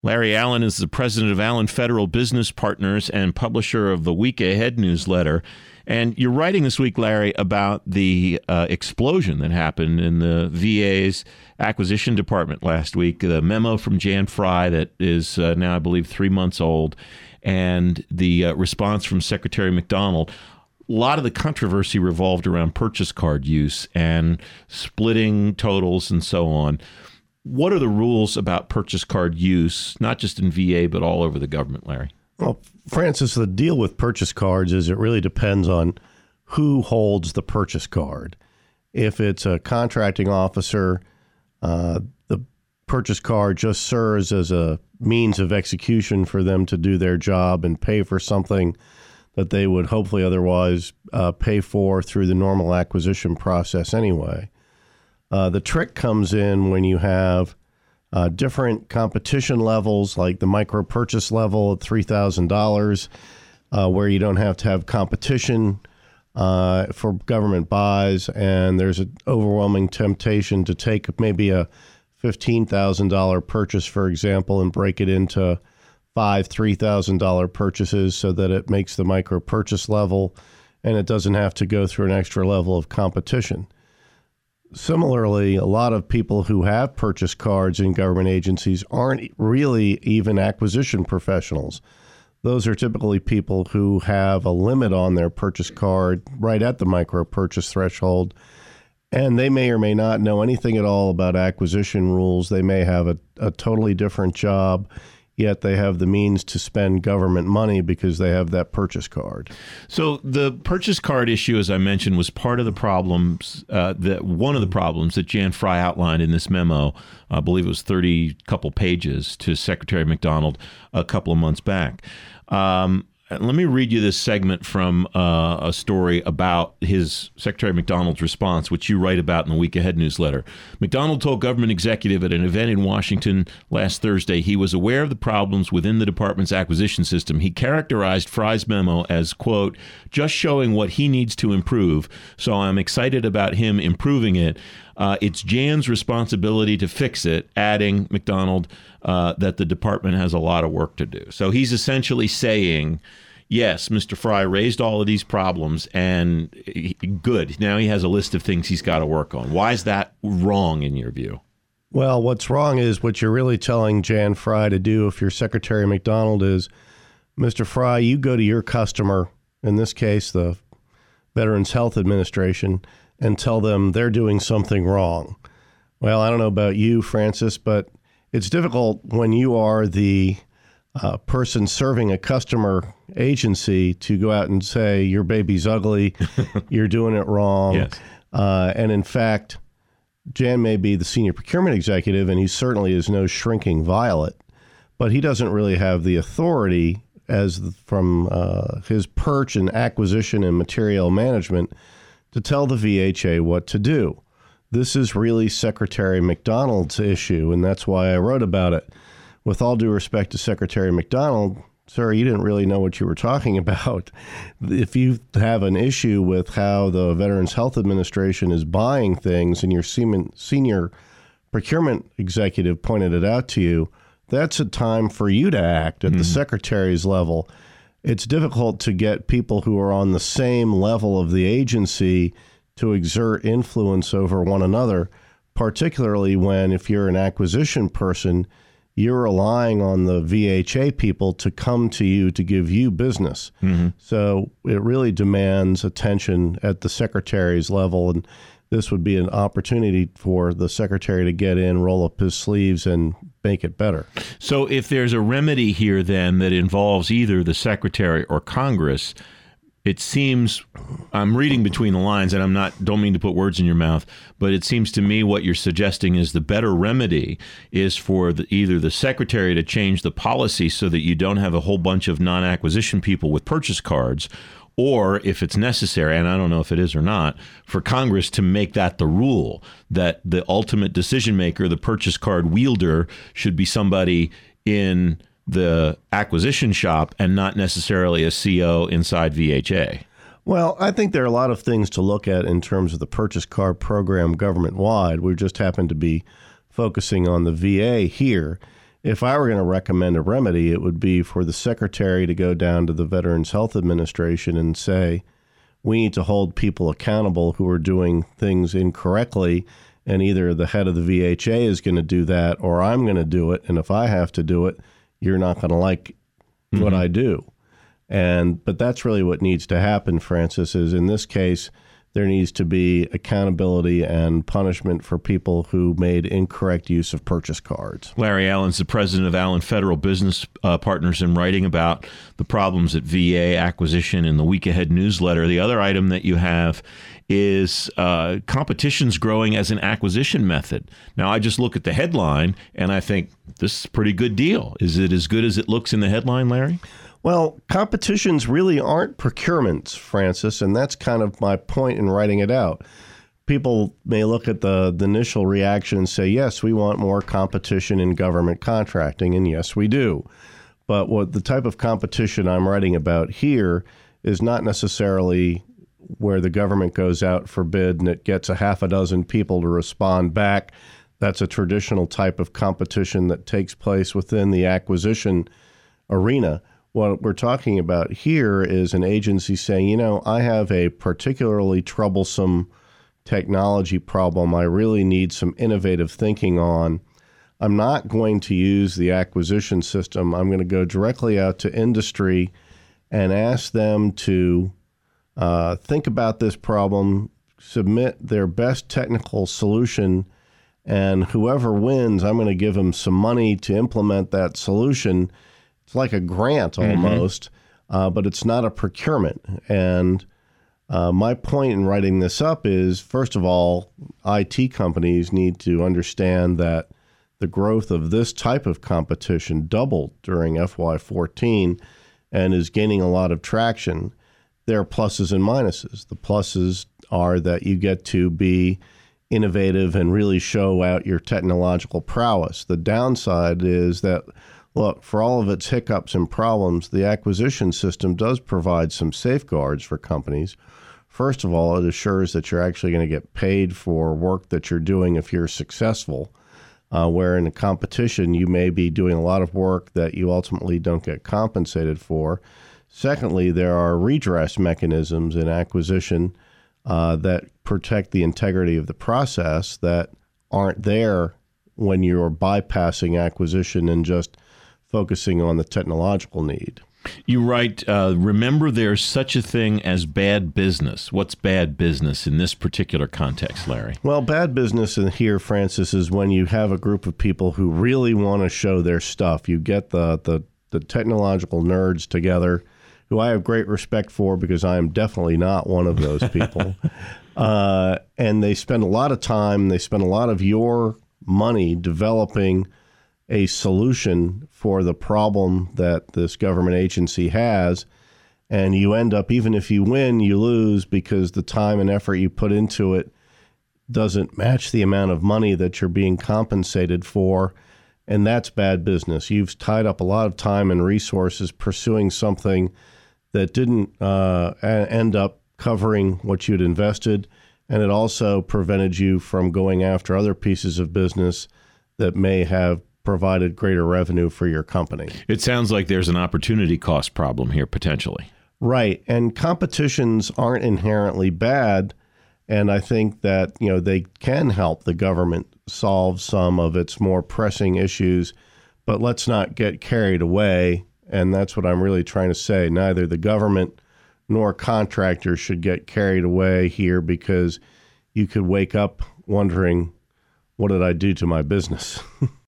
Larry Allen is the president of Allen Federal Business Partners and publisher of the Week Ahead newsletter. And you're writing this week, Larry, about the explosion that happened in the VA's acquisition department last week, the memo from Jan Fry that is now, I believe, 3 months old, and the response from Secretary McDonald. A lot of the controversy revolved around purchase card use and splitting totals and so on. What are the rules about purchase card use, not just in VA, but all over the government, Larry? Well, Francis, the deal with purchase cards is it really depends on who holds the purchase card. If it's a contracting officer, the purchase card just serves as a means of execution for them to do their job and pay for something that they would hopefully otherwise pay for through the normal acquisition process anyway. The trick comes in when you have different competition levels, like the micro purchase level at $3,000, where you don't have to have competition for government buys, and there's an overwhelming temptation to take maybe a $15,000 purchase, for example, and break it into five $3,000 purchases so that it makes the micro purchase level and it doesn't have to go through an extra level of competition. Similarly, a lot of people who have purchase cards in government agencies aren't really even acquisition professionals. Those are typically people who have a limit on their purchase card right at the micro purchase threshold, and they may or may not know anything at all about acquisition rules. They may have a totally different job, yet they have the means to spend government money because they have that purchase card. So the purchase card issue, as I mentioned, was part of the problems, one of the problems that Jan Fry outlined in this memo. I believe it was 30 couple pages to Secretary McDonald a couple of months back. Let me read you this segment from a story about his Secretary McDonald's response, which you write about in the Week Ahead newsletter. McDonald told government executive at an event in Washington last Thursday he was aware of the problems within the department's acquisition system. He characterized Fry's memo as, quote, just showing what he needs to improve, so I'm excited about him improving it. It's Jan's responsibility to fix it, adding, McDonald, that the department has a lot of work to do. So he's essentially saying, yes, Mr. Fry raised all of these problems, and good. Now he has a list of things he's got to work on. Why is that wrong in your view? Well, what's wrong is what you're really telling Jan Fry to do if you're Secretary McDonald is, Mr. Fry, you go to your customer, in this case, the Veterans Health Administration, and tell them they're doing something wrong. Well, I don't know about you, Francis, but it's difficult when you are the person serving a customer agency to go out and say, your baby's ugly, you're doing it wrong. Yes. And in fact, Jan may be the senior procurement executive, and he certainly is no shrinking violet, but he doesn't really have the authority from his perch in acquisition and material management to tell the VHA what to do. This is really Secretary McDonald's issue, and that's why I wrote about it. With all due respect to Secretary McDonald, sir, you didn't really know what you were talking about. If you have an issue with how the Veterans Health Administration is buying things and your senior procurement executive pointed it out to you, that's a time for you to act at the secretary's level. It's difficult to get people who are on the same level of the agency to exert influence over one another, particularly when, if you're an acquisition person, you're relying on the VHA people to come to you to give you business. Mm-hmm. So it really demands attention at the secretary's level, and this would be an opportunity for the secretary to get in, roll up his sleeves, and make it better. So if there's a remedy here then that involves either the secretary or Congress, it seems, I'm reading between the lines, and don't mean to put words in your mouth, but it seems to me what you're suggesting is the better remedy is for either the secretary to change the policy so that you don't have a whole bunch of non-acquisition people with purchase cards, or if it's necessary, and I don't know if it is or not, for Congress to make that the rule, that the ultimate decision maker, the purchase card wielder, should be somebody in the acquisition shop and not necessarily a CO inside VHA. Well, I think there are a lot of things to look at in terms of the purchase card program government-wide. We just happen to be focusing on the VA here. if I were going to recommend a remedy, it would be for the secretary to go down to the Veterans Health Administration and say, we need to hold people accountable who are doing things incorrectly, and either the head of the VHA is going to do that or I'm going to do it. And if I have to do it, you're not going to like what I do. But that's really what needs to happen, Francis, is in this case, there needs to be accountability and punishment for people who made incorrect use of purchase cards. Larry Allen's the president of Allen Federal Business Partners, and writing about the problems at VA acquisition in the Week Ahead newsletter. The other item that you have is competition's growing as an acquisition method. Now, I just look at the headline and I think this is a pretty good deal. Is it as good as it looks in the headline, Larry? Well, competitions really aren't procurements, Francis, and that's kind of my point in writing it out. People may look at the initial reaction and say, yes, we want more competition in government contracting, and yes, we do. But what the type of competition I'm writing about here is not necessarily where the government goes out for bid and it gets a half a dozen people to respond back. That's a traditional type of competition that takes place within the acquisition arena. What we're talking about here is an agency saying, I have a particularly troublesome technology problem I really need some innovative thinking on. I'm not going to use the acquisition system. I'm going to go directly out to industry and ask them to think about this problem, submit their best technical solution, and whoever wins, I'm going to give them some money to implement that solution. It's like a grant almost, but it's not a procurement. And my point in writing this up is, first of all, IT companies need to understand that the growth of this type of competition doubled during FY14 and is gaining a lot of traction. There are pluses and minuses. The pluses are that you get to be innovative and really show out your technological prowess. The downside is that, look, for all of its hiccups and problems, the acquisition system does provide some safeguards for companies. First of all, it assures that you're actually going to get paid for work that you're doing if you're successful, where in a competition, you may be doing a lot of work that you ultimately don't get compensated for. Secondly, there are redress mechanisms in acquisition that protect the integrity of the process that aren't there when you're bypassing acquisition and just focusing on the technological need. You write, remember there's such a thing as bad business. What's bad business in this particular context, Larry? Well, bad business in here, Francis, is when you have a group of people who really want to show their stuff. You get the technological nerds together, who I have great respect for because I am definitely not one of those people. And they spend a lot of time, they spend a lot of your money developing a solution for the problem that this government agency has. And you end up, even if you win, you lose because the time and effort you put into it doesn't match the amount of money that you're being compensated for. And that's bad business. You've tied up a lot of time and resources pursuing something that didn't end up covering what you'd invested. And it also prevented you from going after other pieces of business that may have provided greater revenue for your company. It sounds like there's an opportunity cost problem here, potentially. Right. And competitions aren't inherently bad. And I think that, they can help the government solve some of its more pressing issues, but let's not get carried away. And that's what I'm really trying to say. Neither the government nor contractors should get carried away here, because you could wake up wondering, what did I do to my business?